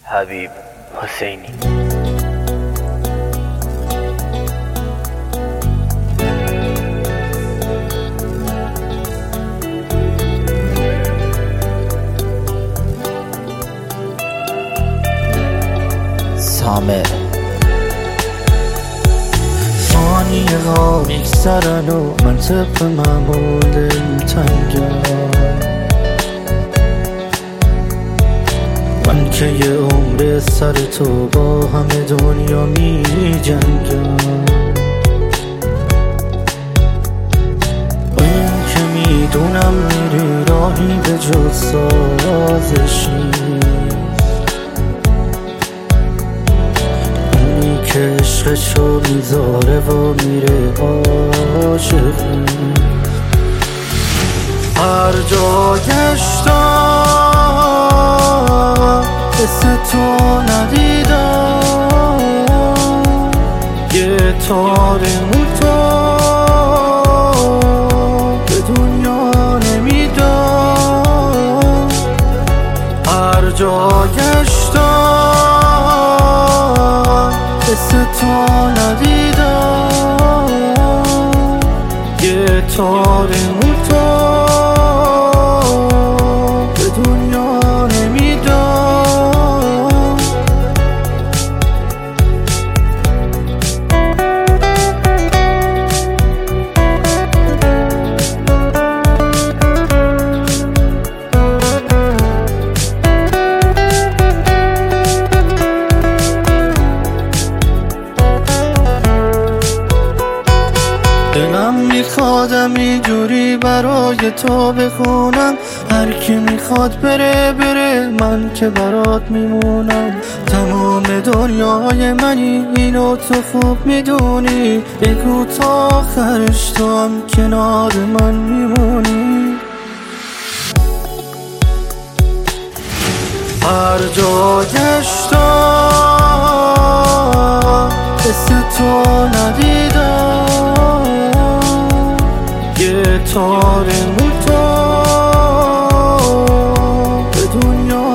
حبیب حسینی. سامر ثانیه‌ها میگذرن و من طبق معمول تنگم، من که یه عمر سر تو با همه دنیا می جنگم. این که میدونم میری راهی به جز سازشی، اونی که عشقشو میذاره و میره عاشقی. هر جا گشتم مثل تو ندیدم، یه تار تو به دنیا نمیدم. هر جا گشتم مثل تو ندیدم، یه تار تو به دنیا نمیدم. دلم میخوادم اینجوری برای تو بخونم، هر کی میخواد بره بره، من که برات میمونم. تمام دنیای منی، اینو تو خوب میدونی، بگو تا آخرش تو هم کنار من میمونی. هر جا گشتم مثل تو ندیدم، یه تار تو به دنیا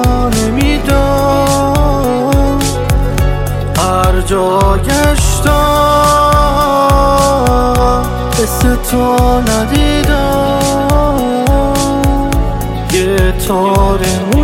نمیدم. هر جا گشتم مثل تو ندیدم، یه تار